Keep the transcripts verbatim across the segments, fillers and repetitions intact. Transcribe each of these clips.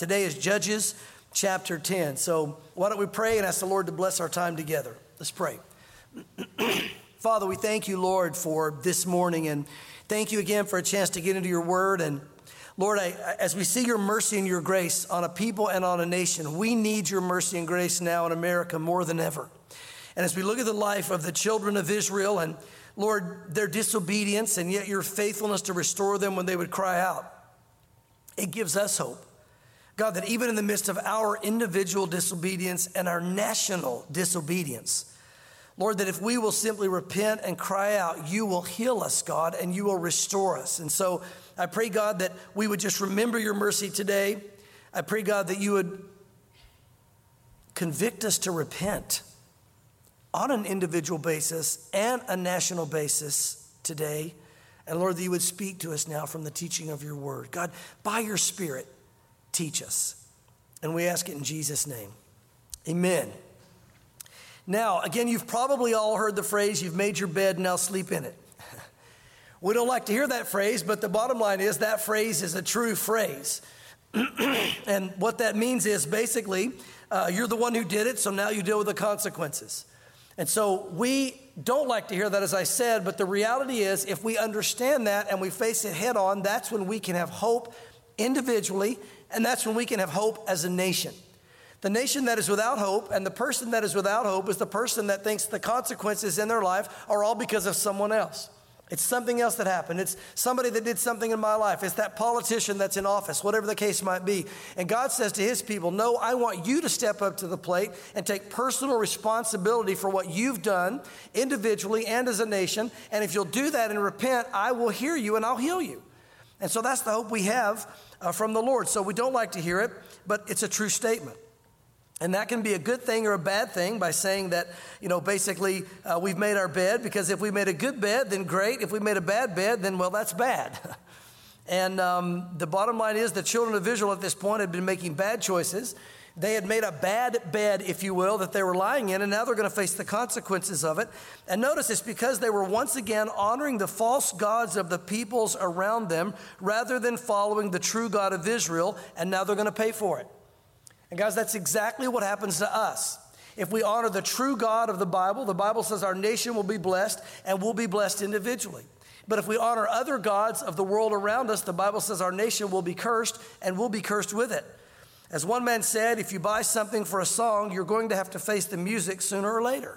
today is Judges chapter ten. So why don't we pray and ask the Lord to bless our time together. Let's pray. Father, we thank you, Lord, for this morning, and thank you again for a chance to get into your word. And Lord, I, as we see your mercy and your grace on a people and on a nation, we need your mercy and grace now in America more than ever. And as we look at the life of the children of Israel and, Lord, their disobedience and yet your faithfulness to restore them when they would cry out, it gives us hope. God, that even in the midst of our individual disobedience and our national disobedience, Lord, that if we will simply repent and cry out, you will heal us, God, and you will restore us. And so I pray, God, that we would just remember your mercy today. I pray, God, that you would convict us to repent on an individual basis and a national basis today. And Lord, that you would speak to us now from the teaching of your word. God, by your Spirit, teach us. And we ask it in Jesus' name. Amen. Now, again, you've probably all heard the phrase, you've made your bed, now sleep in it. We don't like to hear that phrase, but the bottom line is that phrase is a true phrase. And what that means is basically, uh, you're the one who did it, so now you deal with the consequences. And so we don't like to hear that, as I said, but the reality is if we understand that and we face it head on, that's when we can have hope individually, and that's when we can have hope as a nation. The nation that is without hope and the person that is without hope is the person that thinks the consequences in their life are all because of someone else. It's something else that happened. It's somebody that did something in my life. It's that politician that's in office, whatever the case might be. And God says to his people, no, I want you to step up to the plate and take personal responsibility for what you've done individually and as a nation. And if you'll do that and repent, I will hear you and I'll heal you. And so that's the hope we have uh, from the Lord. So we don't like to hear it, but it's a true statement. And that can be a good thing or a bad thing by saying that, you know, basically uh, we've made our bed, because if we made a good bed, then great. If we made a bad bed, then, well, that's bad. And um, the bottom line is the children of Israel at this point had been making bad choices. They had made a bad bed, if you will, that they were lying in, and now they're going to face the consequences of it. And notice it's because they were once again honoring the false gods of the peoples around them rather than following the true God of Israel, and now they're going to pay for it. And guys, that's exactly what happens to us. If we honor the true God of the Bible, the Bible says our nation will be blessed and we'll be blessed individually. But if we honor other gods of the world around us, the Bible says our nation will be cursed and we'll be cursed with it. As one man said, if you buy something for a song, you're going to have to face the music sooner or later.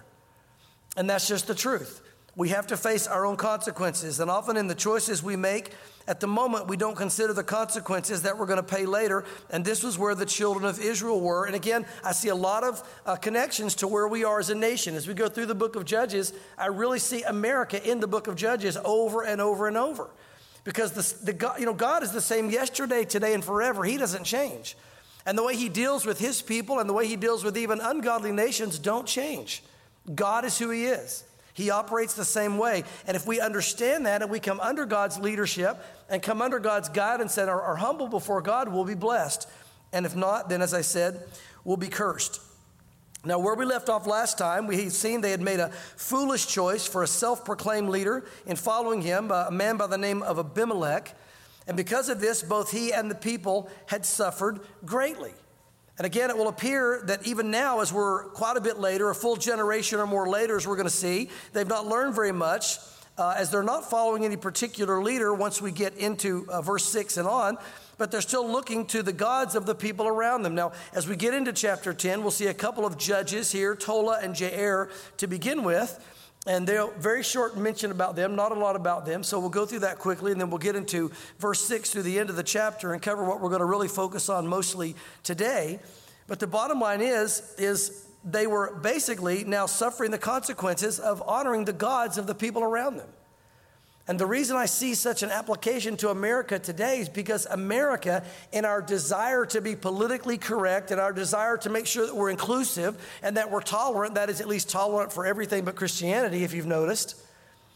And that's just the truth. We have to face our own consequences. And often in the choices we make, at the moment, we don't consider the consequences that we're going to pay later. And this was where the children of Israel were. And again, I see a lot of uh, connections to where we are as a nation. As we go through the book of Judges, I really see America in the book of Judges over and over and over. Because the, the God, you know, God is the same yesterday, today, and forever. He doesn't change. And the way he deals with his people and the way he deals with even ungodly nations don't change. God is who he is. He operates the same way. And if we understand that and we come under God's leadership and come under God's guidance and are, are humble before God, we'll be blessed. And if not, then as I said, we'll be cursed. Now, where we left off last time, we had seen they had made a foolish choice for a self-proclaimed leader in following him, a man by the name of Abimelech. And because of this, both he and the people had suffered greatly. And again, it will appear that even now, as we're quite a bit later, a full generation or more later, as we're going to see, they've not learned very much, uh, as they're not following any particular leader once we get into uh, verse six and on, but they're still looking to the gods of the people around them. Now, as we get into chapter ten, we'll see a couple of judges here, Tola and Jair, to begin with. And they're very short mention about them, not a lot about them. So we'll go through that quickly, and then we'll get into verse six through the end of the chapter and cover what we're going to really focus on mostly today. But the bottom line is, is they were basically now suffering the consequences of honoring the gods of the people around them. And the reason I see such an application to America today is because America, in our desire to be politically correct and our desire to make sure that we're inclusive and that we're tolerant, that is at least tolerant for everything but Christianity, if you've noticed.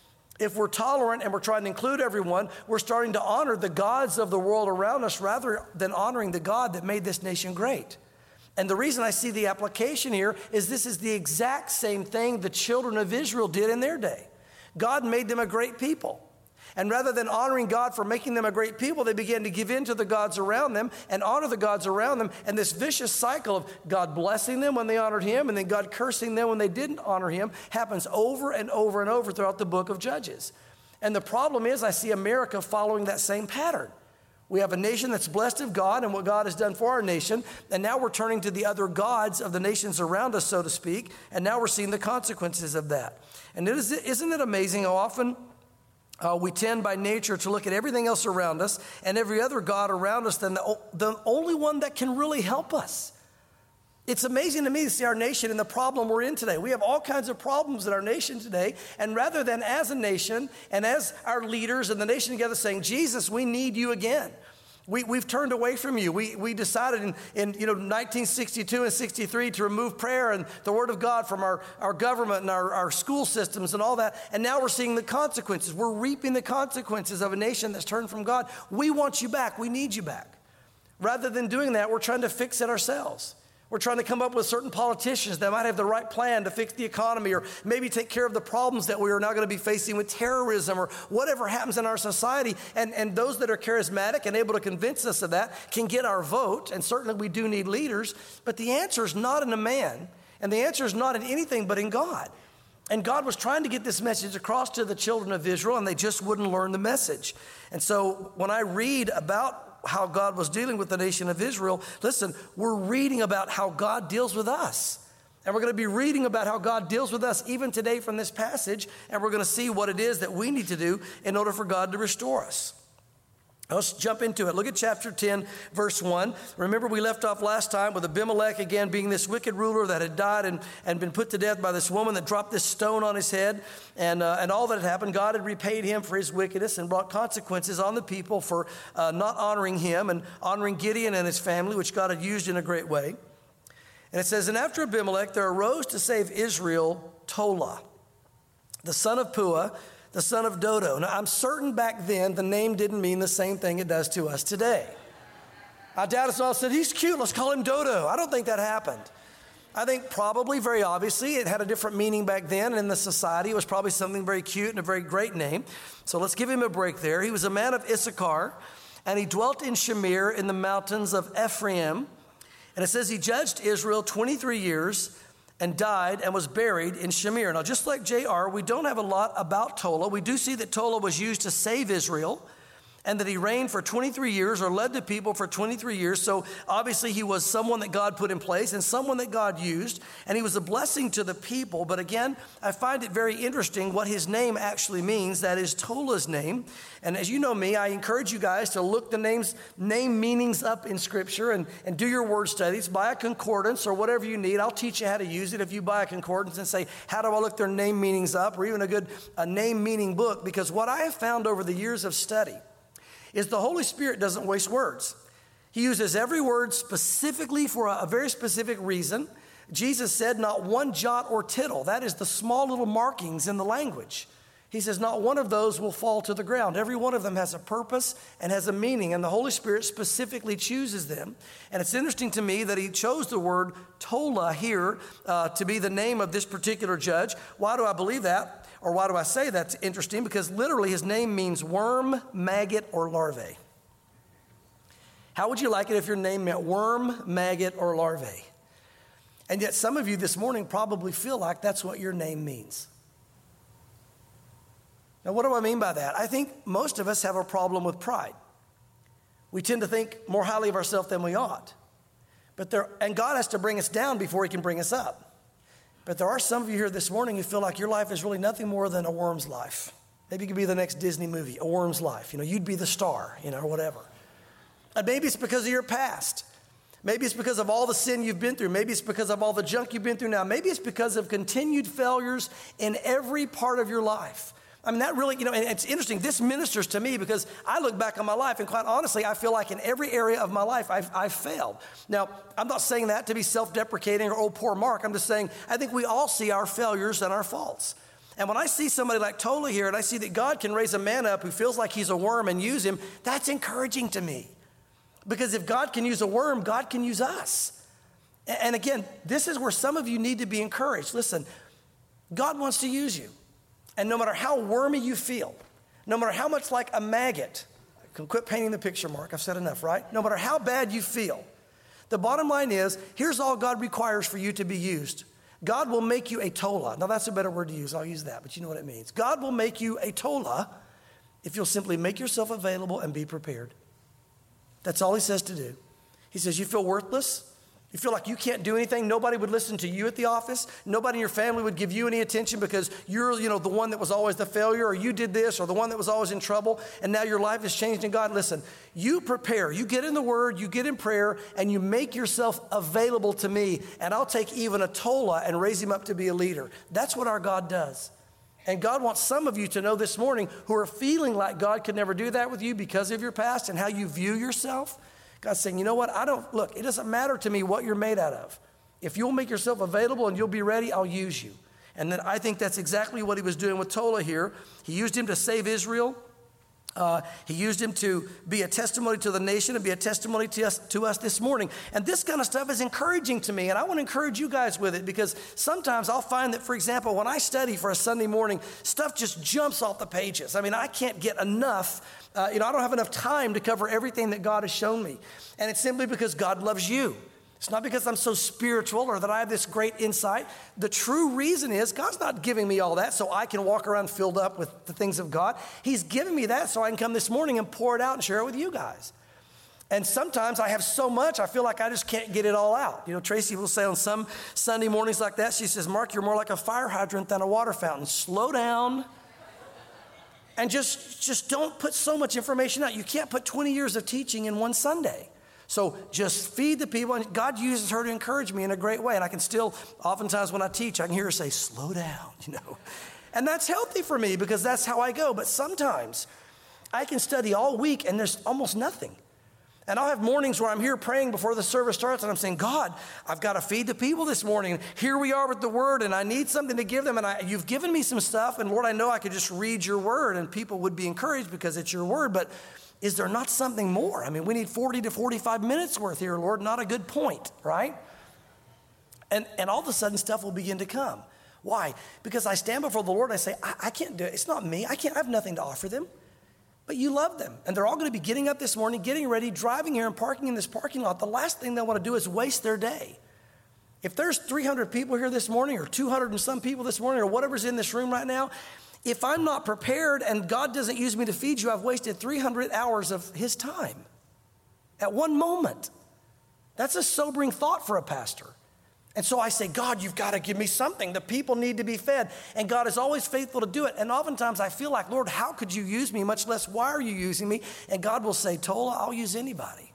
If we're tolerant and we're trying to include everyone, we're starting to honor the gods of the world around us rather than honoring the God that made this nation great. And the reason I see the application here is this is the exact same thing the children of Israel did in their day. God made them a great people. And rather than honoring God for making them a great people, they began to give in to the gods around them and honor the gods around them. And this vicious cycle of God blessing them when they honored him and then God cursing them when they didn't honor him happens over and over and over throughout the book of Judges. And the problem is I see America following that same pattern. We have a nation that's blessed of God and what God has done for our nation, and now we're turning to the other gods of the nations around us, so to speak, and now we're seeing the consequences of that. And it is, isn't it amazing how often uh, we tend by nature to look at everything else around us and every other god around us than the, the only one that can really help us. It's amazing to me to see our nation and the problem we're in today. We have all kinds of problems in our nation today, and rather than as a nation and as our leaders and the nation together saying, Jesus, we need you again. We, we've turned away from you. We, we decided in, in you know, nineteen sixty-two and sixty-three to remove prayer and the word of God from our, our government and our, our school systems and all that. And now we're seeing the consequences. We're reaping the consequences of a nation that's turned from God. We want you back. We need you back. Rather than doing that, we're trying to fix it ourselves. We're trying to come up with certain politicians that might have the right plan to fix the economy or maybe take care of the problems that we are now going to be facing with terrorism or whatever happens in our society. And, and those that are charismatic and able to convince us of that can get our vote. And certainly we do need leaders. But the answer is not in a man. And the answer is not in anything but in God. And God was trying to get this message across to the children of Israel, and they just wouldn't learn the message. And so when I read about how God was dealing with the nation of Israel, listen, we're reading about how God deals with us. And we're going to be reading about how God deals with us even today from this passage, and we're going to see what it is that we need to do in order for God to restore us. Let's jump into it. Look at chapter ten, verse one. Remember, we left off last time with Abimelech again being this wicked ruler that had died and, and been put to death by this woman that dropped this stone on his head. And, uh, and all that had happened, God had repaid him for his wickedness and brought consequences on the people for uh, not honoring him and honoring Gideon and his family, which God had used in a great way. And it says, and after Abimelech, there arose to save Israel Tola, the son of Puah, the son of Dodo. Now, I'm certain back then the name didn't mean the same thing it does to us today. I doubt it's all said, he's cute, let's call him Dodo. I don't think that happened. I think probably, very obviously, it had a different meaning back then. And in the society, it was probably something very cute and a very great name. So let's give him a break there. He was a man of Issachar, and he dwelt in Shamir in the mountains of Ephraim. And it says he judged Israel twenty-three years and died and was buried in Shamir. Now, just like J R, we don't have a lot about Tola. We do see that Tola was used to save Israel and that he reigned for twenty-three years or led the people for twenty-three years. So obviously he was someone that God put in place and someone that God used, and he was a blessing to the people. But again, I find it very interesting what his name actually means. That is Tola's name. And as you know me, I encourage you guys to look the names, name meanings up in Scripture and, and do your word studies. Buy a concordance or whatever you need. I'll teach you how to use it if you buy a concordance and say, how do I look their name meanings up, or even a good a name meaning book? Because what I have found over the years of study is the Holy Spirit doesn't waste words. He uses every word specifically for a, a very specific reason. Jesus said not one jot or tittle. That is the small little markings in the language. He says not one of those will fall to the ground. Every one of them has a purpose and has a meaning, and the Holy Spirit specifically chooses them. And it's interesting to me that he chose the word Tola here uh, to be the name of this particular judge. Why do I believe that? Or why do I say that's interesting? Because literally his name means worm, maggot, or larvae. How would you like it if your name meant worm, maggot, or larvae? And yet some of you this morning probably feel like that's what your name means. Now, what do I mean by that? I think most of us have a problem with pride. We tend to think more highly of ourselves than we ought. But there, and God has to bring us down before he can bring us up. But there are some of you here this morning who feel like your life is really nothing more than a worm's life. Maybe it could be the next Disney movie, A Worm's Life. You know, you'd be the star, you know, or whatever. And maybe it's because of your past. Maybe it's because of all the sin you've been through. Maybe it's because of all the junk you've been through now. Maybe it's because of continued failures in every part of your life. I mean, that really, you know, and it's interesting. This ministers to me because I look back on my life, and quite honestly, I feel like in every area of my life, I've, I've failed. Now, I'm not saying that to be self-deprecating or, oh, poor Mark. I'm just saying I think we all see our failures and our faults. And when I see somebody like Tola here, and I see that God can raise a man up who feels like he's a worm and use him, that's encouraging to me. Because if God can use a worm, God can use us. And again, this is where some of you need to be encouraged. Listen, God wants to use you. And no matter how wormy you feel, no matter how much like a maggot, quit painting the picture, Mark, I've said enough, right? No matter how bad you feel, the bottom line is, here's all God requires for you to be used. God will make you a tola. Now that's a better word to use, I'll use that, but you know what it means. God will make you a tola if you'll simply make yourself available and be prepared. That's all he says to do. He says, you feel worthless? You feel like you can't do anything? Nobody would listen to you at the office? Nobody in your family would give you any attention because you're, you know, the one that was always the failure, or you did this, or the one that was always in trouble, and now your life has changed in God? Listen, you prepare. You get in the Word, you get in prayer, and you make yourself available to me, and I'll take even a tola and raise him up to be a leader. That's what our God does. And God wants some of you to know this morning who are feeling like God could never do that with you because of your past and how you view yourself. God's saying, you know what? I don't, look, it doesn't matter to me what you're made out of. If you'll make yourself available and you'll be ready, I'll use you. And then I think that's exactly what he was doing with Tola here. He used him to save Israel. Uh, he used him to be a testimony to the nation and be a testimony to us, to us this morning. And this kind of stuff is encouraging to me, and I want to encourage you guys with it, because sometimes I'll find that, for example, when I study for a Sunday morning, stuff just jumps off the pages. I mean, I can't get enough, uh, you know, I don't have enough time to cover everything that God has shown me. And it's simply because God loves you. It's not because I'm so spiritual or that I have this great insight. The true reason is God's not giving me all that so I can walk around filled up with the things of God. He's giving me that so I can come this morning and pour it out and share it with you guys. And sometimes I have so much, I feel like I just can't get it all out. You know, Tracy will say on some Sunday mornings like that, she says, Mark, you're more like a fire hydrant than a water fountain. Slow down. And just, just don't put so much information out. You can't put twenty years of teaching in one Sunday. So just feed the people, and God uses her to encourage me in a great way. And I can still, oftentimes when I teach, I can hear her say, slow down, you know. And that's healthy for me because that's how I go. But sometimes I can study all week and there's almost nothing. And I'll have mornings where I'm here praying before the service starts and I'm saying, God, I've got to feed the people this morning. Here we are with the word and I need something to give them. And I, you've given me some stuff, and Lord, I know I could just read your word and people would be encouraged because it's your word. But is there not something more? I mean, we need forty to forty-five minutes worth here, Lord, not a good point, right? And, and all of a sudden stuff will begin to come. Why? Because I stand before the Lord and I say, I, I can't do it. It's not me. I can't, I have nothing to offer them. But you love them. And they're all going to be getting up this morning, getting ready, driving here and parking in this parking lot. The last thing they want to do is waste their day. If there's three hundred people here this morning, or two hundred and some people this morning, or whatever's in this room right now, if I'm not prepared and God doesn't use me to feed you, I've wasted three hundred hours of his time at one moment. That's a sobering thought for a pastor. And so I say, God, you've got to give me something. The people need to be fed. And God is always faithful to do it. And oftentimes I feel like, Lord, how could you use me? Much less, why are you using me? And God will say, Tola, I'll use anybody.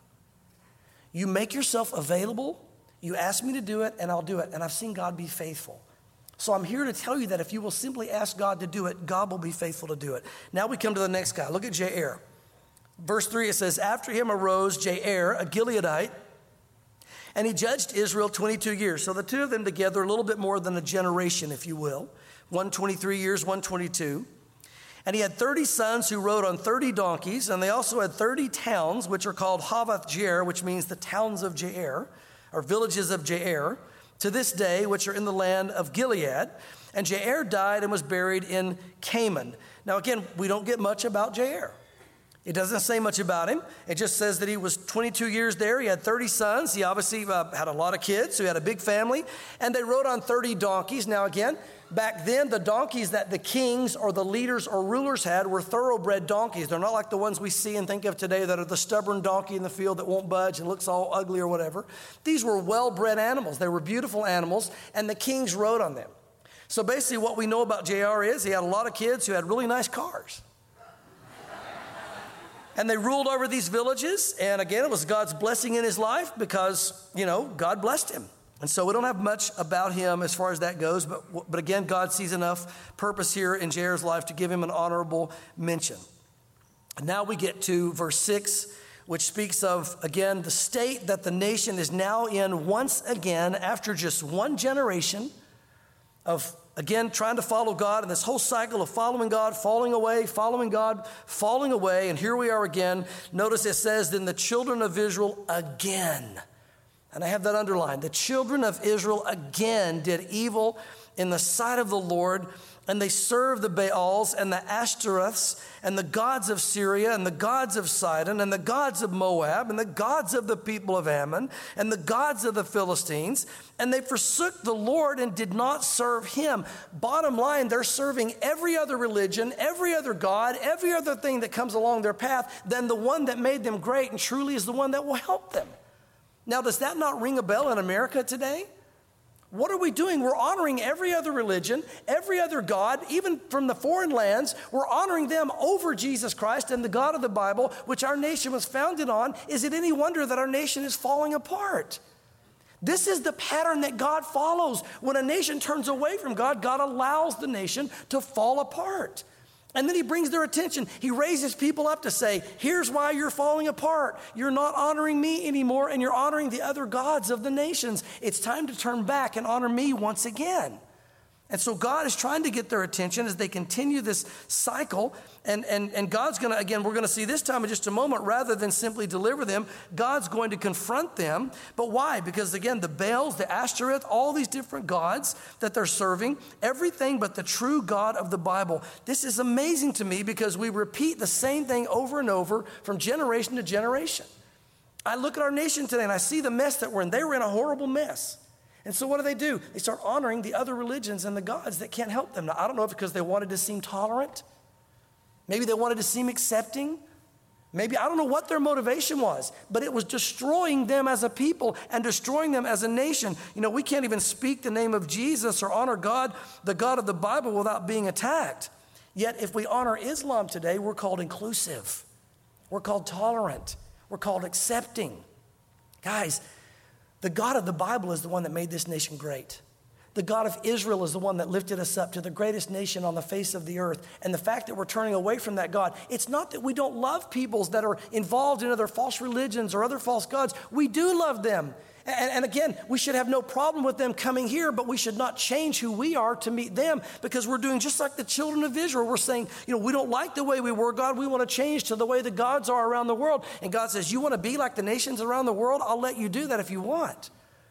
You make yourself available. You ask me to do it, and I'll do it. And I've seen God be faithful. So I'm here to tell you that if you will simply ask God to do it, God will be faithful to do it. Now we come to the next guy. Look at Jair. Verse three, it says, after him arose Jair, a Gileadite, and he judged Israel twenty-two years. So the two of them together, a little bit more than a generation, if you will. One twenty-three years, one twenty-two. And he had thirty sons who rode on thirty donkeys, and they also had thirty towns, which are called Havoth Jair, which means the towns of Jair, or villages of Jair, to this day, which are in the land of Gilead. And Jair died and was buried in Canaan. Now again, we don't get much about Jair. It doesn't say much about him. It just says that he was twenty-two years there. He had thirty sons. He obviously uh, had a lot of kids, so he had a big family. And they rode on thirty donkeys. Now again, back then, the donkeys that the kings or the leaders or rulers had were thoroughbred donkeys. They're not like the ones we see and think of today that are the stubborn donkey in the field that won't budge and looks all ugly or whatever. These were well-bred animals. They were beautiful animals, and the kings rode on them. So basically what we know about Jair is he had a lot of kids who had really nice cars. And they ruled over these villages. And again, it was God's blessing in his life because, you know, God blessed him. And so we don't have much about him as far as that goes. But, but again, God sees enough purpose here in Jair's life to give him an honorable mention. And now we get to verse six, which speaks of, again, the state that the nation is now in once again after just one generation of, again, trying to follow God, and this whole cycle of following God, falling away, following God, falling away, and here we are again. Notice it says, then the children of Israel again, and I have that underlined, the children of Israel again did evil in the sight of the Lord and they serve the Baals and the Ashtoreths and the gods of Syria and the gods of Sidon and the gods of Moab and the gods of the people of Ammon and the gods of the Philistines. And they forsook the Lord and did not serve him. Bottom line, they're serving every other religion, every other god, every other thing that comes along their path than the one that made them great and truly is the one that will help them. Now, does that not ring a bell in America today? What are we doing? We're honoring every other religion, every other God, even from the foreign lands. We're honoring them over Jesus Christ and the God of the Bible, which our nation was founded on. Is it any wonder that our nation is falling apart? This is the pattern that God follows. When a nation turns away from God, God allows the nation to fall apart. And then he brings their attention. He raises people up to say, here's why you're falling apart. You're not honoring me anymore, and you're honoring the other gods of the nations. It's time to turn back and honor me once again. And so God is trying to get their attention as they continue this cycle. And, and, and God's going to, again, we're going to see this time in just a moment, rather than simply deliver them, God's going to confront them. But why? Because, again, the Baals, the Ashtoreth, all these different gods that they're serving, everything but the true God of the Bible. This is amazing to me because we repeat the same thing over and over from generation to generation. I look at our nation today and I see the mess that we're in. They were in a horrible mess. And so what do they do? They start honoring the other religions and the gods that can't help them. Now, I don't know if it's because they wanted to seem tolerant. Maybe they wanted to seem accepting. Maybe, I don't know what their motivation was, but it was destroying them as a people and destroying them as a nation. You know, we can't even speak the name of Jesus or honor God, the God of the Bible, without being attacked. Yet if we honor Islam today, we're called inclusive. We're called tolerant. We're called accepting. Guys, the God of the Bible is the one that made this nation great. The God of Israel is the one that lifted us up to the greatest nation on the face of the earth. And the fact that we're turning away from that God, it's not that we don't love peoples that are involved in other false religions or other false gods. We do love them. And, and again, we should have no problem with them coming here, but we should not change who we are to meet them, because we're doing just like the children of Israel. We're saying, you know, we don't like the way we were, God. We want to change to the way the gods are around the world. And God says, you want to be like the nations around the world? I'll let you do that if you want.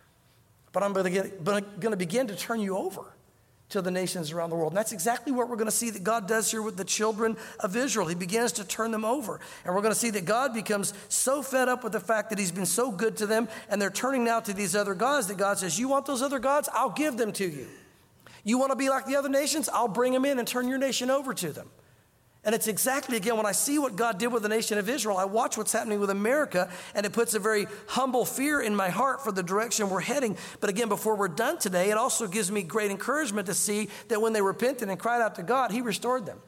But I'm going to begin to turn you over to the nations around the world. And that's exactly what we're going to see that God does here with the children of Israel. He begins to turn them over. And we're going to see that God becomes so fed up with the fact that he's been so good to them, and they're turning now to these other gods, that God says, you want those other gods? I'll give them to you. You want to be like the other nations? I'll bring them in and turn your nation over to them. And it's exactly, again, when I see what God did with the nation of Israel, I watch what's happening with America, and it puts a very humble fear in my heart for the direction we're heading. But again, before we're done today, it also gives me great encouragement to see that when they repented and cried out to God, he restored them.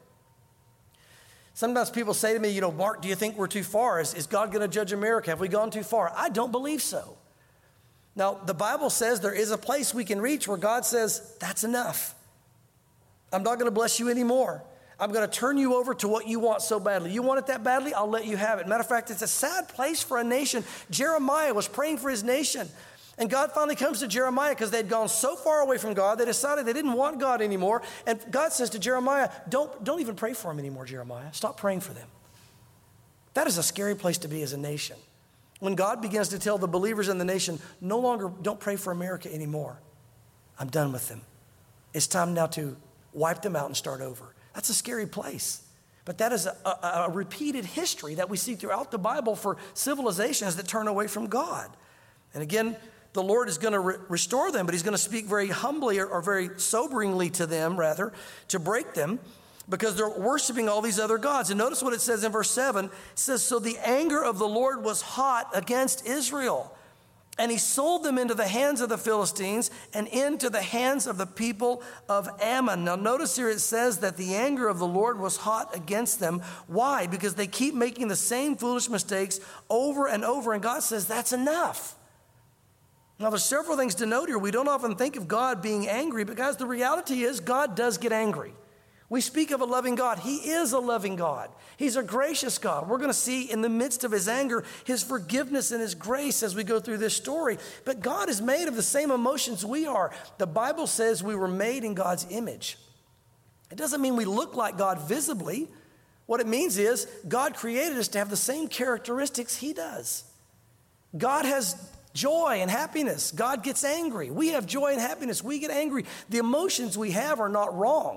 Sometimes people say to me, you know, Mark, do you think we're too far? Is, is God going to judge America? Have we gone too far? I don't believe so. Now, the Bible says there is a place we can reach where God says, that's enough. I'm not going to bless you anymore. I'm going to turn you over to what you want so badly. You want it that badly? I'll let you have it. Matter of fact, it's a sad place for a nation. Jeremiah was praying for his nation. And God finally comes to Jeremiah because they'd gone so far away from God, they decided they didn't want God anymore. And God says to Jeremiah, don't, don't even pray for them anymore, Jeremiah. Stop praying for them. That is a scary place to be as a nation. When God begins to tell the believers in the nation, no longer, don't pray for America anymore. I'm done with them. It's time now to wipe them out and start over. That's a scary place. But that is a, a, a repeated history that we see throughout the Bible for civilizations that turn away from God. And again, the Lord is going to re- restore them, but he's going to speak very humbly or, or very soberingly to them, rather, to break them, because they're worshiping all these other gods. And notice what it says in verse seven. It says, so the anger of the Lord was hot against Israel, and he sold them into the hands of the Philistines and into the hands of the people of Ammon. Now notice here it says that the anger of the Lord was hot against them. Why? Because they keep making the same foolish mistakes over and over. And God says, that's enough. Now there's several things to note here. We don't often think of God being angry, but guys, the reality is God does get angry. We speak of a loving God. He is a loving God. He's a gracious God. We're going to see in the midst of his anger, his forgiveness and his grace as we go through this story. But God is made of the same emotions we are. The Bible says we were made in God's image. It doesn't mean we look like God visibly. What it means is God created us to have the same characteristics he does. God has joy and happiness. God gets angry. We have joy and happiness. We get angry. The emotions we have are not wrong.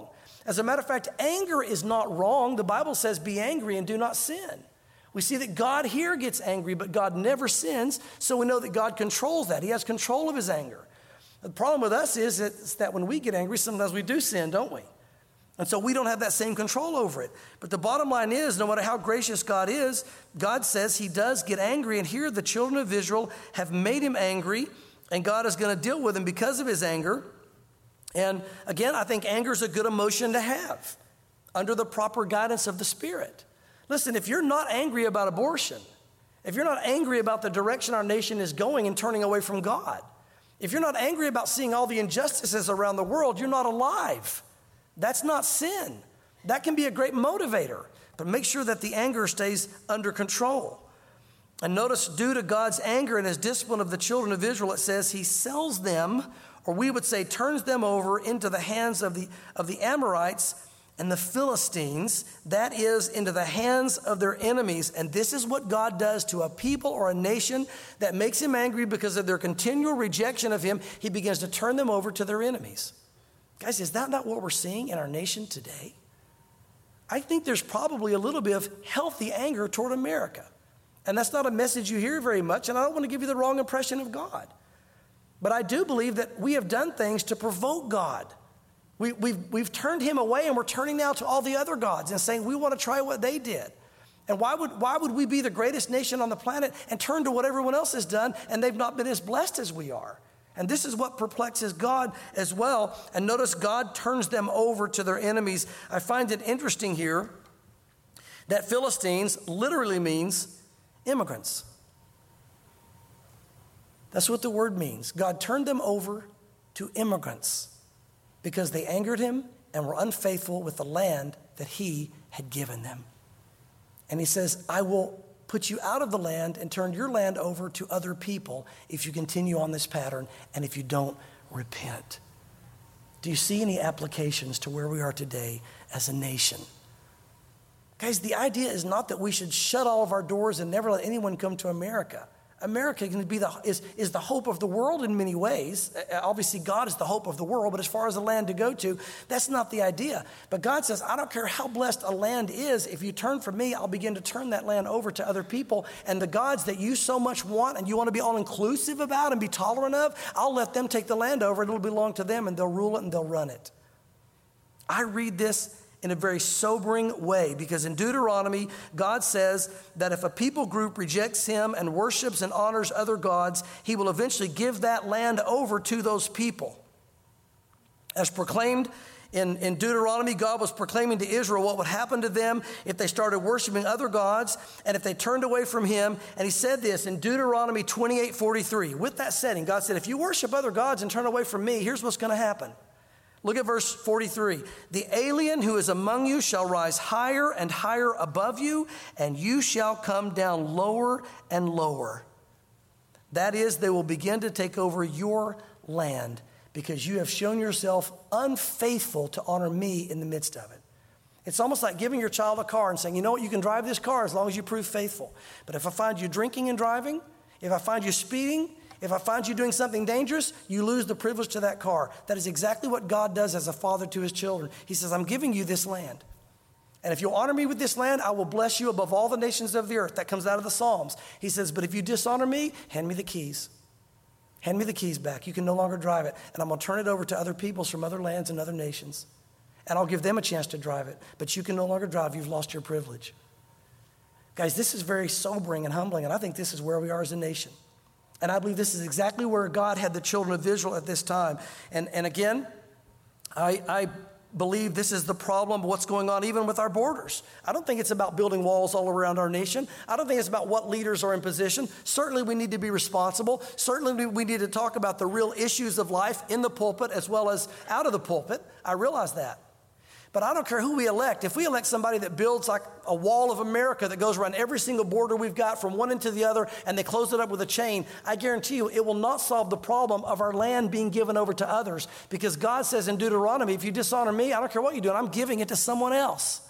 As a matter of fact, anger is not wrong. The Bible says, be angry and do not sin. We see that God here gets angry, but God never sins, so we know that God controls that. He has control of his anger. The problem with us is it's that when we get angry, sometimes we do sin, don't we? And so we don't have that same control over it. But the bottom line is, no matter how gracious God is, God says he does get angry. And here the children of Israel have made him angry, and God is going to deal with him because of his anger. And again, I think anger is a good emotion to have under the proper guidance of the Spirit. Listen, if you're not angry about abortion, if you're not angry about the direction our nation is going and turning away from God, if you're not angry about seeing all the injustices around the world, you're not alive. That's not sin. That can be a great motivator, but make sure that the anger stays under control. And notice, due to God's anger and his discipline of the children of Israel, it says he sells them, or we would say turns them over into the hands of the, of the Amorites and the Philistines, that is, into the hands of their enemies. And this is what God does to a people or a nation that makes him angry because of their continual rejection of him. He begins to turn them over to their enemies. Guys, is that not what we're seeing in our nation today? I think there's probably a little bit of healthy anger toward America. And that's not a message you hear very much, and I don't want to give you the wrong impression of God. But I do believe that we have done things to provoke God. We, we've, we've turned him away, and we're turning now to all the other gods and saying we want to try what they did. And why would, why would we be the greatest nation on the planet and turn to what everyone else has done, and they've not been as blessed as we are? And this is what perplexes God as well. And notice God turns them over to their enemies. I find it interesting here that Philistines literally means immigrants. That's what the word means. God turned them over to immigrants because they angered him and were unfaithful with the land that he had given them. And he says, I will put you out of the land and turn your land over to other people if you continue on this pattern and if you don't repent. Do you see any applications to where we are today as a nation? Guys, the idea is not that we should shut all of our doors and never let anyone come to America. America can be the, is, is the hope of the world in many ways. Obviously, God is the hope of the world, but as far as a land to go to, that's not the idea. But God says, I don't care how blessed a land is. If you turn from me, I'll begin to turn that land over to other people. And the gods that you so much want and you want to be all-inclusive about and be tolerant of, I'll let them take the land over. It'll belong to them, and they'll rule it and they'll run it. I read this in a very sobering way, because in Deuteronomy, God says that if a people group rejects him and worships and honors other gods, he will eventually give that land over to those people. As proclaimed in, in Deuteronomy, God was proclaiming to Israel what would happen to them if they started worshiping other gods and if they turned away from him. And he said this in Deuteronomy twenty-eight forty-three. With that setting, God said, if you worship other gods and turn away from me, here's what's going to happen. Look at verse forty-three. The alien who is among you shall rise higher and higher above you, and you shall come down lower and lower. That is, they will begin to take over your land because you have shown yourself unfaithful to honor me in the midst of it. It's almost like giving your child a car and saying, you know what, you can drive this car as long as you prove faithful. But if I find you drinking and driving, if I find you speeding, if I find you doing something dangerous, you lose the privilege to that car. That is exactly what God does as a father to his children. He says, I'm giving you this land. And if you'll honor me with this land, I will bless you above all the nations of the earth. That comes out of the Psalms. He says, but if you dishonor me, hand me the keys. Hand me the keys back. You can no longer drive it. And I'm going to turn it over to other peoples from other lands and other nations. And I'll give them a chance to drive it. But you can no longer drive. You've lost your privilege. Guys, this is very sobering and humbling. And I think this is where we are as a nation. And I believe this is exactly where God had the children of Israel at this time. And, and again, I, I believe this is the problem of what's going on even with our borders. I don't think it's about building walls all around our nation. I don't think it's about what leaders are in position. Certainly we need to be responsible. Certainly we need to talk about the real issues of life in the pulpit as well as out of the pulpit. I realize that. But I don't care who we elect. If we elect somebody that builds like a wall of America that goes around every single border we've got from one end to the other, and they close it up with a chain, I guarantee you it will not solve the problem of our land being given over to others. Because God says in Deuteronomy, if you dishonor me, I don't care what you do, I'm giving it to someone else.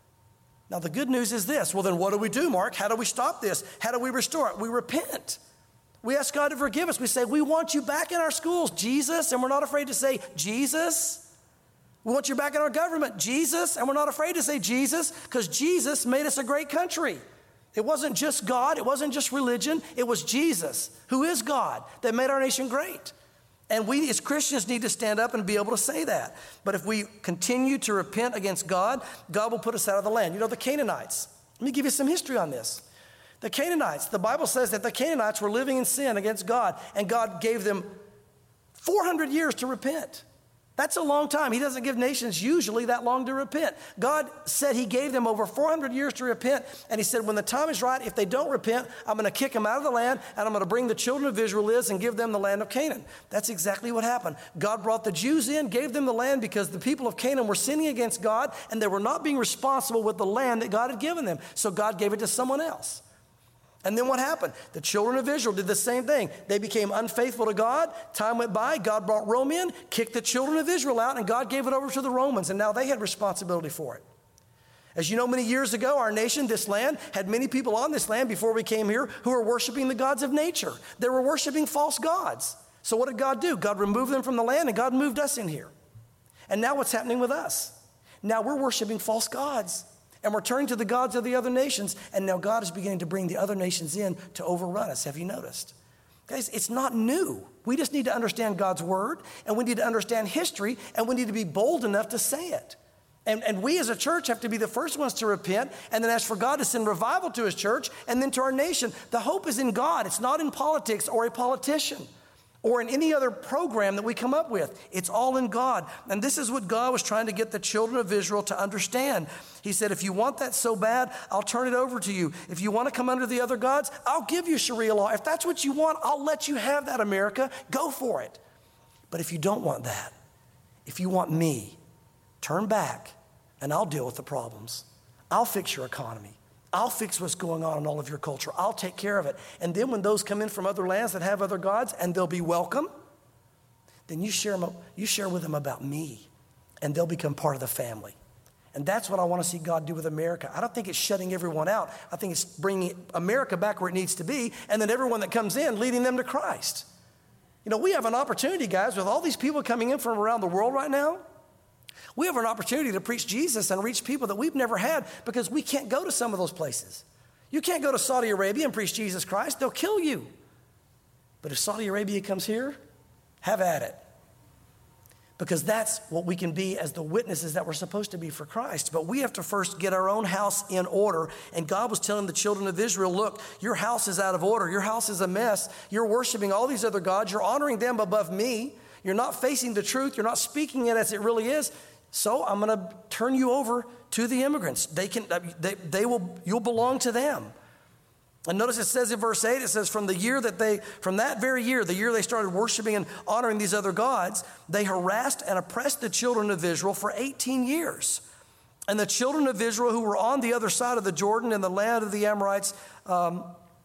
Now the good news is this. Well, then what do we do, Mark? How do we stop this? How do we restore it? We repent. We ask God to forgive us. We say, we want you back in our schools, Jesus. And we're not afraid to say, Jesus. We want you back in our government, Jesus. And we're not afraid to say Jesus because Jesus made us a great country. It wasn't just God. It wasn't just religion. It was Jesus, who is God, that made our nation great. And we as Christians need to stand up and be able to say that. But if we continue to repent against God, God will put us out of the land. You know, the Canaanites. Let me give you some history on this. The Canaanites, the Bible says that the Canaanites were living in sin against God, and God gave them four hundred years to repent. That's a long time. He doesn't give nations usually that long to repent. God said he gave them over four hundred years to repent, and he said when the time is right, if they don't repent, I'm going to kick them out of the land, and I'm going to bring the children of Israel in and give them the land of Canaan. That's exactly what happened. God brought the Jews in, gave them the land because the people of Canaan were sinning against God, and they were not being responsible with the land that God had given them. So God gave it to someone else. And then what happened? The children of Israel did the same thing. They became unfaithful to God. Time went by. God brought Rome in, kicked the children of Israel out, and God gave it over to the Romans, and now they had responsibility for it. As you know, many years ago, our nation, this land, had many people on this land before we came here who were worshiping the gods of nature. They were worshiping false gods. So what did God do? God removed them from the land, and God moved us in here. And now what's happening with us? Now we're worshiping false gods. And we're turning to the gods of the other nations, and now God is beginning to bring the other nations in to overrun us. Have you noticed? Guys, it's not new. We just need to understand God's word, and we need to understand history, and we need to be bold enough to say it. And, and we as a church have to be the first ones to repent, and then ask for God to send revival to his church, and then to our nation. The hope is in God. It's not in politics or a politician or in any other program that we come up with. It's all in God. And this is what God was trying to get the children of Israel to understand. He said, if you want that so bad, I'll turn it over to you. If you want to come under the other gods, I'll give you Sharia law. If that's what you want, I'll let you have that, America. Go for it. But if you don't want that, if you want me, turn back and I'll deal with the problems. I'll fix your economy. I'll fix what's going on in all of your culture. I'll take care of it. And then when those come in from other lands that have other gods and they'll be welcome, then you share, them, you share with them about me and they'll become part of the family. And that's what I want to see God do with America. I don't think it's shutting everyone out. I think it's bringing America back where it needs to be, and then everyone that comes in, leading them to Christ. You know, we have an opportunity, guys, with all these people coming in from around the world right now. We have an opportunity to preach Jesus and reach people that we've never had because we can't go to some of those places. You can't go to Saudi Arabia and preach Jesus Christ. They'll kill you. But if Saudi Arabia comes here, have at it. Because that's what we can be as the witnesses that we're supposed to be for Christ. But we have to first get our own house in order. And God was telling the children of Israel, look, your house is out of order. Your house is a mess. You're worshiping all these other gods. You're honoring them above me. You're not facing the truth. You're not speaking it as it really is. So I'm going to turn you over to the immigrants. They can, they, they will, you'll belong to them. And notice it says in verse eight, it says from the year that they, from that very year, the year they started worshiping and honoring these other gods, they harassed and oppressed the children of Israel for eighteen years. And the children of Israel who were on the other side of the Jordan in the land of the Amorites, um,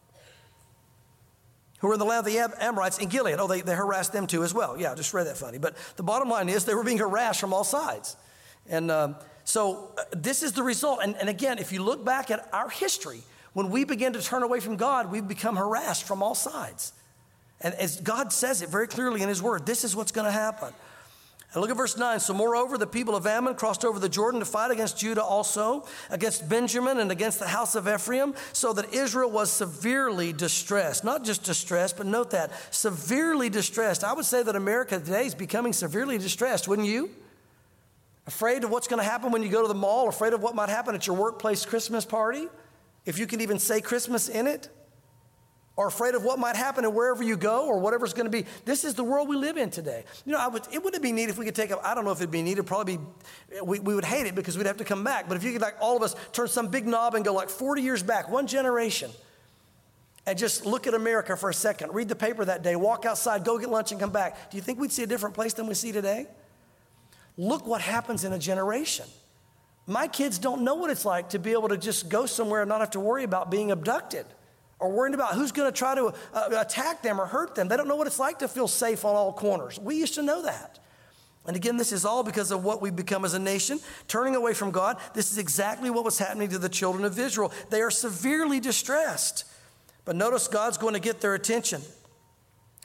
who were in the land of the Am- Amorites in Gilead. Oh, they, they harassed them too as well. Yeah, I just read that funny. But the bottom line is they were being harassed from all sides. And um, so uh, this is the result. And, and again, if you look back at our history, when we begin to turn away from God, we become harassed from all sides. And as God says it very clearly in his word, this is what's going to happen. And look at verse nine. So moreover, the people of Ammon crossed over the Jordan to fight against Judah also, against Benjamin and against the house of Ephraim, so that Israel was severely distressed. Not just distressed, but note that, severely distressed. I would say that America today is becoming severely distressed, wouldn't you? Afraid of what's going to happen when you go to the mall, afraid of what might happen at your workplace Christmas party, if you can even say Christmas in it, or afraid of what might happen and wherever you go or whatever's going to be. This is the world we live in today. You know, I would, it wouldn't be neat if we could take up, I don't know if it'd be neat, it'd probably be, we, we would hate it because we'd have to come back. But if you could, like, all of us turn some big knob and go like forty years back, one generation, and just look at America for a second, read the paper that day, walk outside, go get lunch and come back. Do you think we'd see a different place than we see today? Look what happens in a generation. My kids don't know what it's like to be able to just go somewhere and not have to worry about being abducted or worrying about who's going to try to uh, attack them or hurt them. They don't know what it's like to feel safe on all corners. We used to know that. And again, this is all because of what we've become as a nation, turning away from God. This is exactly what was happening to the children of Israel. They are severely distressed. But notice God's going to get their attention.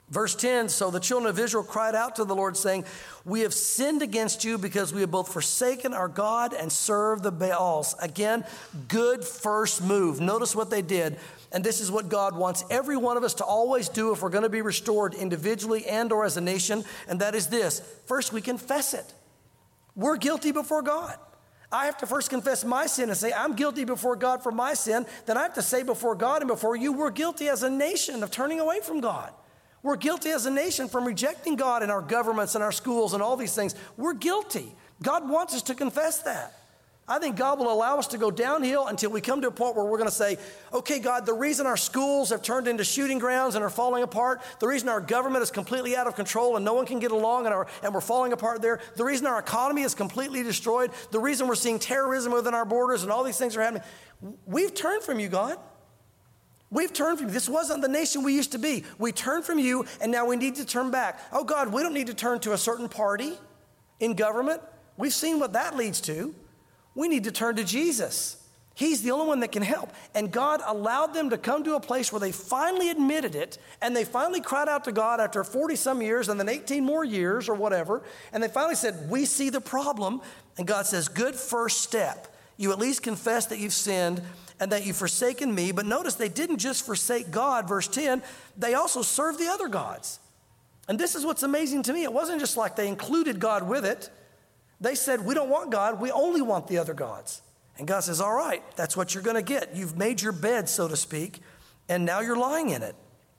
Verse ten, so the children of Israel cried out to the Lord, saying, we have sinned against you because we have both forsaken our God and served the Baals. Again, good first move. Notice what they did. And this is what God wants every one of us to always do if we're going to be restored individually and or as a nation. And that is this. First, we confess it. We're guilty before God. I have to first confess my sin and say, I'm guilty before God for my sin. Then I have to say before God and before you, we're guilty as a nation of turning away from God. We're guilty as a nation from rejecting God in our governments and our schools and all these things. We're guilty. God wants us to confess that. I think God will allow us to go downhill until we come to a point where we're going to say, okay, God, the reason our schools have turned into shooting grounds and are falling apart, the reason our government is completely out of control and no one can get along and, our, and we're falling apart there, the reason our economy is completely destroyed, the reason we're seeing terrorism within our borders and all these things are happening, we've turned from you, God. We've turned from you. This wasn't the nation we used to be. We turned from you, and now we need to turn back. Oh, God, we don't need to turn to a certain party in government. We've seen what that leads to. We need to turn to Jesus. He's the only one that can help. And God allowed them to come to a place where they finally admitted it, and they finally cried out to God after forty-some years and then eighteen more years or whatever, and they finally said, we see the problem. And God says, good first step. You at least confess that you've sinned and that you've forsaken me. But notice they didn't just forsake God, verse ten, they also served the other gods. And this is what's amazing to me. It wasn't just like they included God with it. They said, we don't want God, we only want the other gods. And God says, all right, that's what you're going to get. You've made your bed, so to speak, and now you're lying in it.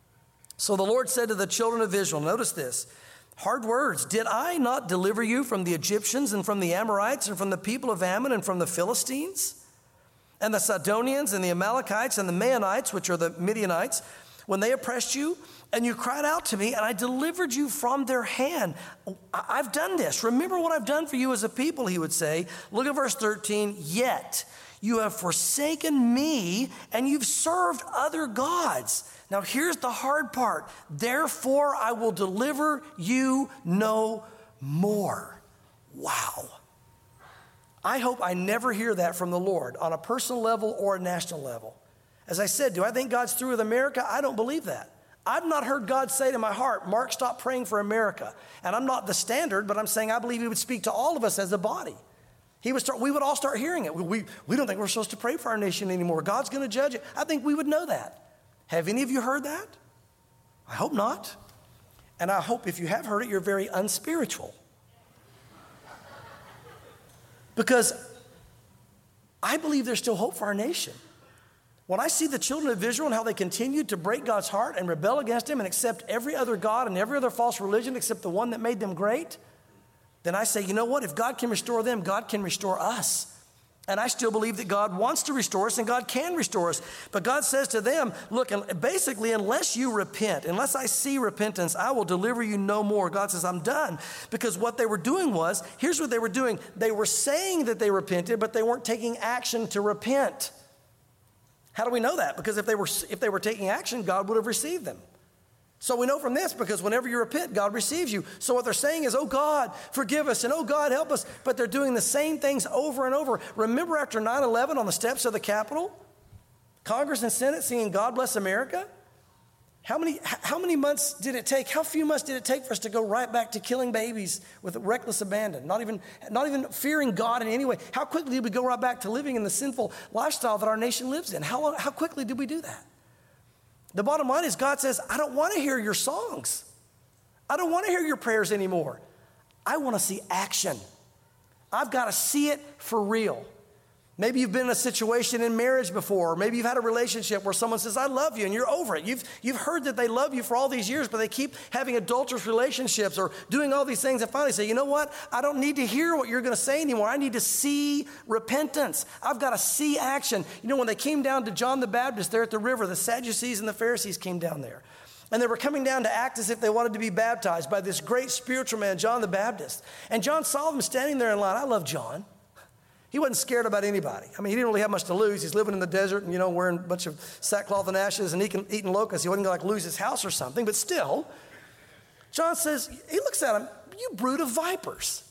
So the Lord said to the children of Israel, notice this, hard words, did I not deliver you from the Egyptians and from the Amorites and from the people of Ammon and from the Philistines and the Sidonians and the Amalekites and the Maonites, which are the Midianites, when they oppressed you? And you cried out to me, and I delivered you from their hand. I've done this. Remember what I've done for you as a people, he would say. Look at verse thirteen. Yet you have forsaken me, and you've served other gods. Now here's the hard part. Therefore I will deliver you no more. Wow. I hope I never hear that from the Lord on a personal level or a national level. As I said, do I think God's through with America? I don't believe that. I've not heard God say to my heart, Mark, stop praying for America. And I'm not the standard, but I'm saying I believe he would speak to all of us as a body. He would start, we would all start hearing it. We, we, we don't think we're supposed to pray for our nation anymore. God's going to judge it. I think we would know that. Have any of you heard that? I hope not. And I hope if you have heard it, you're very unspiritual. Because I believe there's still hope for our nation. When I see the children of Israel and how they continued to break God's heart and rebel against him and accept every other god and every other false religion except the one that made them great, then I say, you know what? If God can restore them, God can restore us. And I still believe that God wants to restore us and God can restore us. But God says to them, look, basically, unless you repent, unless I see repentance, I will deliver you no more. God says, I'm done. Because what they were doing was, here's what they were doing. They were saying that they repented, but they weren't taking action to repent. How do we know that? Because if they were if they were taking action, God would have received them. So we know from this because whenever you repent, God receives you. So what they're saying is, oh God, forgive us, and oh God, help us. But they're doing the same things over and over. Remember after nine eleven on the steps of the Capitol, Congress and Senate singing God Bless America? How many, how many months did it take? How few months did it take for us to go right back to killing babies with reckless abandon, not even, not even fearing God in any way? How quickly did we go right back to living in the sinful lifestyle that our nation lives in? How, long, how quickly did we do that? The bottom line is God says, I don't want to hear your songs. I don't want to hear your prayers anymore. I want to see action. I've got to see it for real. Maybe you've been in a situation in marriage before, or maybe you've had a relationship where someone says, I love you, and you're over it. You've, you've heard that they love you for all these years, but they keep having adulterous relationships or doing all these things, and finally say, you know what? I don't need to hear what you're going to say anymore. I need to see repentance. I've got to see action. You know, when they came down to John the Baptist there at the river, the Sadducees and the Pharisees came down there. And they were coming down to act as if they wanted to be baptized by this great spiritual man, John the Baptist. And John saw them standing there in line. I love John. He wasn't scared about anybody. I mean, he didn't really have much to lose. He's living in the desert and, you know, wearing a bunch of sackcloth and ashes and eating, eating locusts. He wasn't going to, like, lose his house or something. But still, John says, he looks at him, you brood of vipers.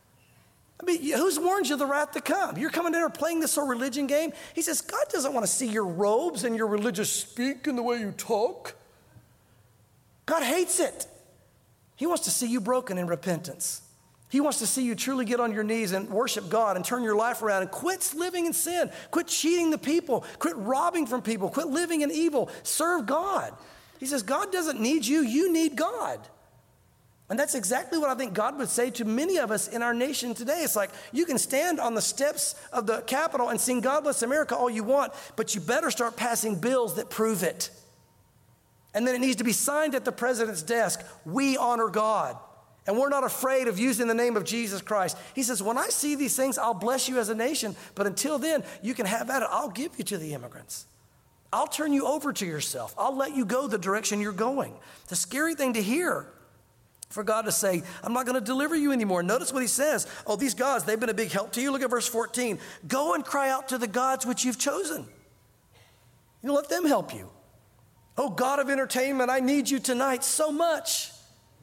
I mean, who's warned you of the wrath to come? You're coming in here playing this sort of religion game? He says, God doesn't want to see your robes and your religious speak and the way you talk. God hates it. He wants to see you broken in repentance. He wants to see you truly get on your knees and worship God and turn your life around and quit living in sin. Quit cheating the people. Quit robbing from people. Quit living in evil. Serve God. He says, God doesn't need you. You need God. And that's exactly what I think God would say to many of us in our nation today. It's like, you can stand on the steps of the Capitol and sing God Bless America all you want, but you better start passing bills that prove it. And then it needs to be signed at the president's desk. We honor God. And we're not afraid of using the name of Jesus Christ. He says, when I see these things, I'll bless you as a nation. But until then, you can have at it. I'll give you to the immigrants. I'll turn you over to yourself. I'll let you go the direction you're going. It's a scary thing to hear. For God to say, I'm not going to deliver you anymore. Notice what he says. Oh, these gods, they've been a big help to you. Look at verse fourteen. Go and cry out to the gods which you've chosen. You know, let them help you. Oh, God of entertainment, I need you tonight so much.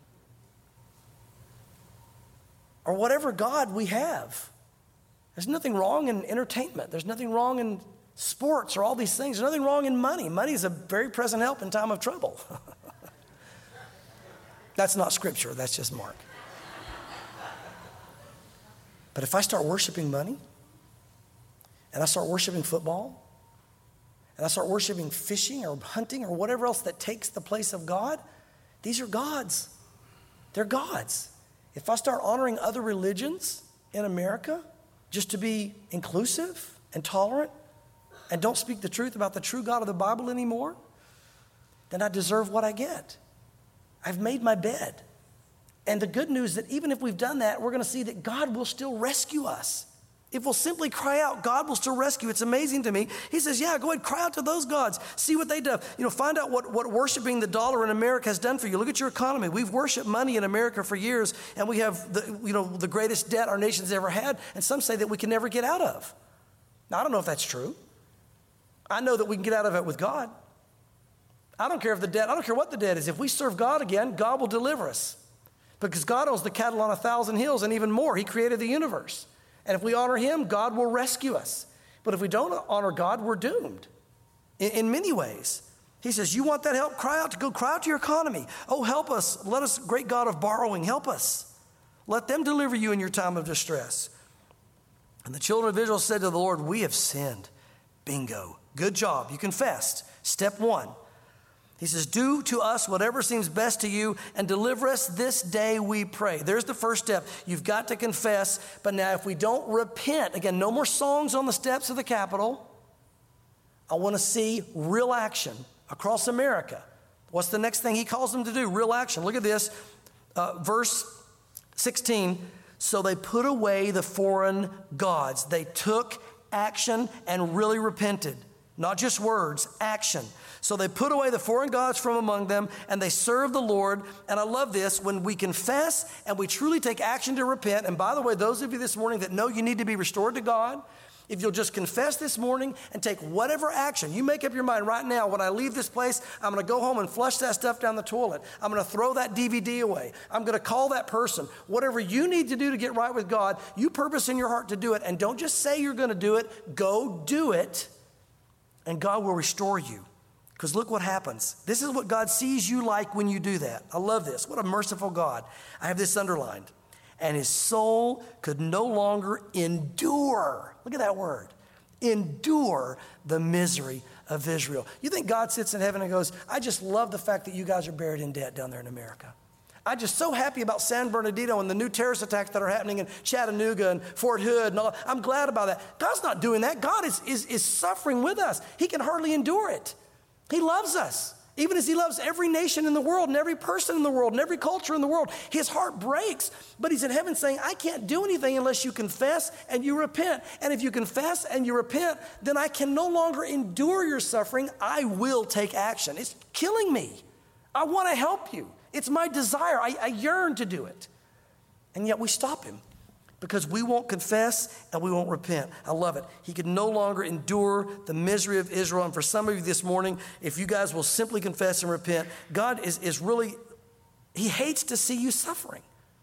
Or whatever God we have. There's nothing wrong in entertainment. There's nothing wrong in sports or all these things. There's nothing wrong in money. Money is a very present help in time of trouble. That's not scripture, that's just Mark. But if I start worshiping money, and I start worshiping football, and I start worshiping fishing or hunting or whatever else that takes the place of God, these are gods. They're gods. If I start honoring other religions in America just to be inclusive and tolerant and don't speak the truth about the true God of the Bible anymore, then I deserve what I get. I've made my bed. And the good news that even if we've done that, we're going to see that God will still rescue us. If we'll simply cry out, God will still rescue. It's amazing to me. He says, yeah, go ahead, cry out to those gods. See what they do. You know, find out what, what worshiping the dollar in America has done for you. Look at your economy. We've worshiped money in America for years, and we have the, you know, the greatest debt our nation's ever had, and some say that we can never get out of. Now, I don't know if that's true. I know that we can get out of it with God. I don't care if the debt, I don't care what the debt is. If we serve God again, God will deliver us. Because God owns the cattle on a thousand hills and even more. He created the universe. And if we honor him, God will rescue us. But if we don't honor God, we're doomed in, in many ways. He says, you want that help? Cry out to go cry out to your economy. Oh, help us. Let us, great God of borrowing, help us. Let them deliver you in your time of distress. And the children of Israel said to the Lord, we have sinned. Bingo. Good job. You confessed. Step one. He says, do to us whatever seems best to you and deliver us this day, we pray. There's the first step. You've got to confess. But now if we don't repent, again, no more songs on the steps of the Capitol. I want to see real action across America. What's the next thing he calls them to do? Real action. Look at this. Uh, verse sixteen. So they put away the foreign gods. They took action and really repented. Not just words, action. So they put away the foreign gods from among them, and they served the Lord. And I love this, when we confess and we truly take action to repent. And by the way, those of you this morning that know you need to be restored to God, if you'll just confess this morning and take whatever action, you make up your mind right now, when I leave this place, I'm going to go home and flush that stuff down the toilet. I'm going to throw that D V D away. I'm going to call that person. Whatever you need to do to get right with God, you purpose in your heart to do it. And don't just say you're going to do it. Go do it, and God will restore you. Because look what happens. This is what God sees you like when you do that. I love this. What a merciful God. I have this underlined. And his soul could no longer endure. Look at that word. Endure the misery of Israel. You think God sits in heaven and goes, I just love the fact that you guys are buried in debt down there in America. I'm just so happy about San Bernardino and the new terrorist attacks that are happening in Chattanooga and Fort Hood and all. I'm glad about that. God's not doing that. God is, is, is suffering with us. He can hardly endure it. He loves us, even as he loves every nation in the world and every person in the world and every culture in the world. His heart breaks, but he's in heaven saying, I can't do anything unless you confess and you repent. And if you confess and you repent, then I can no longer endure your suffering. I will take action. It's killing me. I want to help you. It's my desire. I, I yearn to do it. And yet we stop him. Because we won't confess and we won't repent. I love it. He could no longer endure the misery of Israel. And for some of you this morning, if you guys will simply confess and repent, God is, is really, he hates to see you suffering.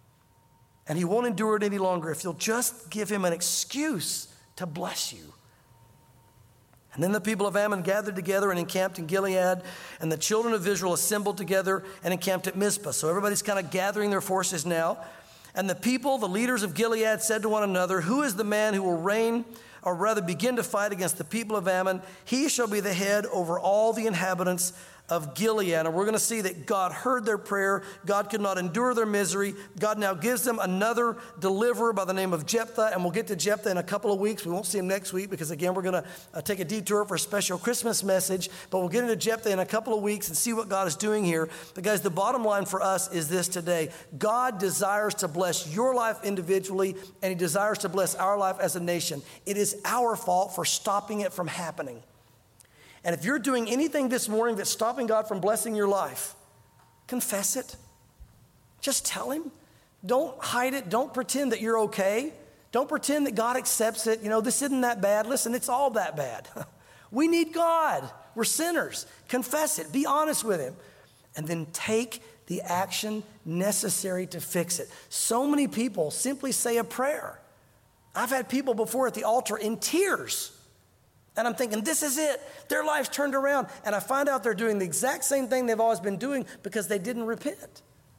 And he won't endure it any longer if you'll just give him an excuse to bless you. And then the people of Ammon gathered together and encamped in Gilead, and the children of Israel assembled together and encamped at Mizpah. So everybody's kind of gathering their forces now. And the people, the leaders of Gilead, said to one another, who is the man who will reign, or rather begin to fight against the people of Ammon? He shall be the head over all the inhabitants of Gilead. And we're going to see that God heard their prayer. God could not endure their misery. God now gives them another deliverer by the name of Jephthah. And we'll get to Jephthah in a couple of weeks. We won't see him next week because, again, we're going to uh, take a detour for a special Christmas message. But we'll get into Jephthah in a couple of weeks and see what God is doing here. But, guys, the bottom line for us is this today. God desires to bless your life individually, and he desires to bless our life as a nation. It is our fault for stopping it from happening. And if you're doing anything this morning that's stopping God from blessing your life, confess it. Just tell him. Don't hide it. Don't pretend that you're okay. Don't pretend that God accepts it. You know, this isn't that bad. Listen, it's all that bad. We need God. We're sinners. Confess it. Be honest with him. And then take the action necessary to fix it. So many people simply say a prayer. I've had people before at the altar in tears. And I'm thinking, this is it. Their life's turned around. And I find out they're doing the exact same thing they've always been doing because they didn't repent.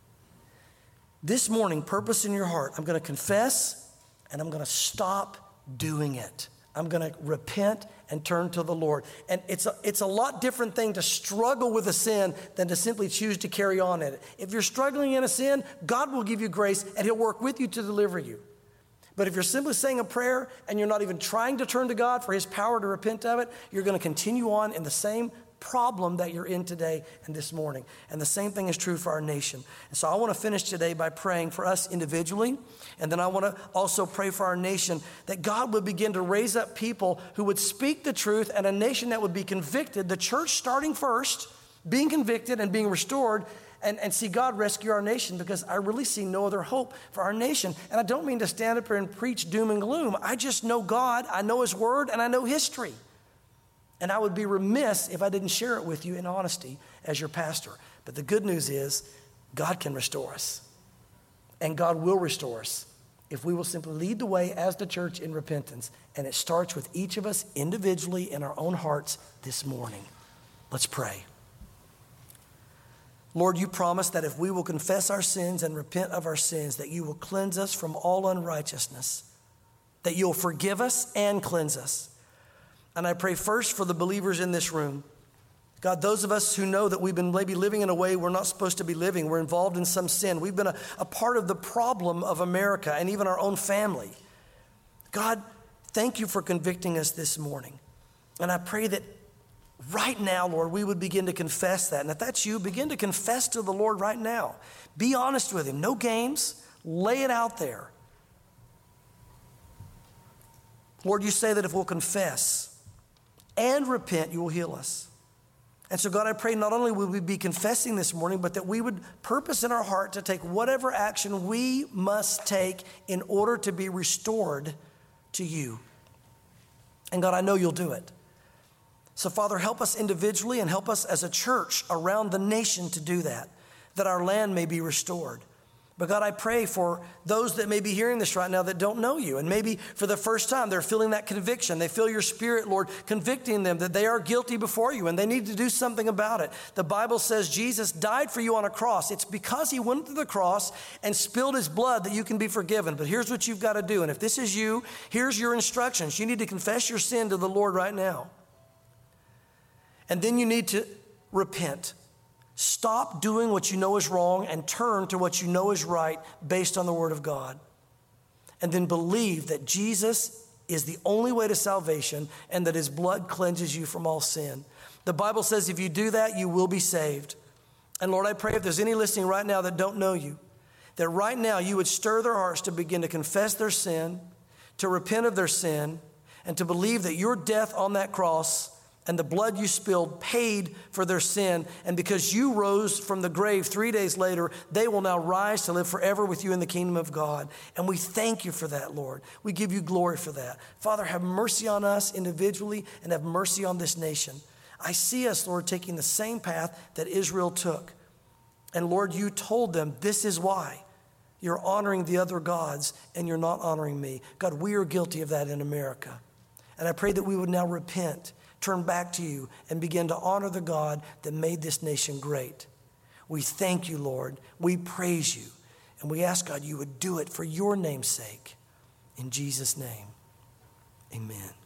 This morning, purpose in your heart, I'm going to confess and I'm going to stop doing it. I'm going to repent and turn to the Lord. And it's a, it's a lot different thing to struggle with a sin than to simply choose to carry on in it. If you're struggling in a sin, God will give you grace and he'll work with you to deliver you. But if you're simply saying a prayer and you're not even trying to turn to God for his power to repent of it, you're going to continue on in the same problem that you're in today and this morning. And the same thing is true for our nation. And so I want to finish today by praying for us individually. And then I want to also pray for our nation that God would begin to raise up people who would speak the truth and a nation that would be convicted, the church starting first, being convicted and being restored, And, and see God rescue our nation, because I really see no other hope for our nation. And I don't mean to stand up here and preach doom and gloom. I just know God, I know his word, and I know history. And I would be remiss if I didn't share it with you in honesty as your pastor. But the good news is God can restore us. And God will restore us if we will simply lead the way as the church in repentance. And it starts with each of us individually in our own hearts this morning. Let's pray. Lord, you promise that if we will confess our sins and repent of our sins, that you will cleanse us from all unrighteousness, that you'll forgive us and cleanse us. And I pray first for the believers in this room. God, those of us who know that we've been maybe living in a way we're not supposed to be living, we're involved in some sin, we've been a, a part of the problem of America and even our own family. God, thank you for convicting us this morning. And I pray that right now, Lord, we would begin to confess that. And if that's you, begin to confess to the Lord right now. Be honest with him. No games. Lay it out there. Lord, you say that if we'll confess and repent, you will heal us. And so, God, I pray not only will we be confessing this morning, but that we would purpose in our heart to take whatever action we must take in order to be restored to you. And God, I know you'll do it. So, Father, help us individually and help us as a church around the nation to do that, that our land may be restored. But God, I pray for those that may be hearing this right now that don't know you. And maybe for the first time, they're feeling that conviction. They feel your spirit, Lord, convicting them that they are guilty before you and they need to do something about it. The Bible says Jesus died for you on a cross. It's because he went to the cross and spilled his blood that you can be forgiven. But here's what you've got to do. And if this is you, here's your instructions. You need to confess your sin to the Lord right now. And then you need to repent. Stop doing what you know is wrong and turn to what you know is right based on the Word of God. And then believe that Jesus is the only way to salvation and that his blood cleanses you from all sin. The Bible says if you do that, you will be saved. And Lord, I pray if there's any listening right now that don't know you, that right now you would stir their hearts to begin to confess their sin, to repent of their sin, and to believe that your death on that cross and the blood you spilled paid for their sin. And because you rose from the grave three days later, they will now rise to live forever with you in the kingdom of God. And we thank you for that, Lord. We give you glory for that. Father, have mercy on us individually and have mercy on this nation. I see us, Lord, taking the same path that Israel took. And Lord, you told them, this is why. You're honoring the other gods and you're not honoring me. God, we are guilty of that in America. And I pray that we would now repent, turn back to you and begin to honor the God that made this nation great. We thank you, Lord. We praise you. And we ask, God, you would do it for your name's sake. In Jesus' name, amen.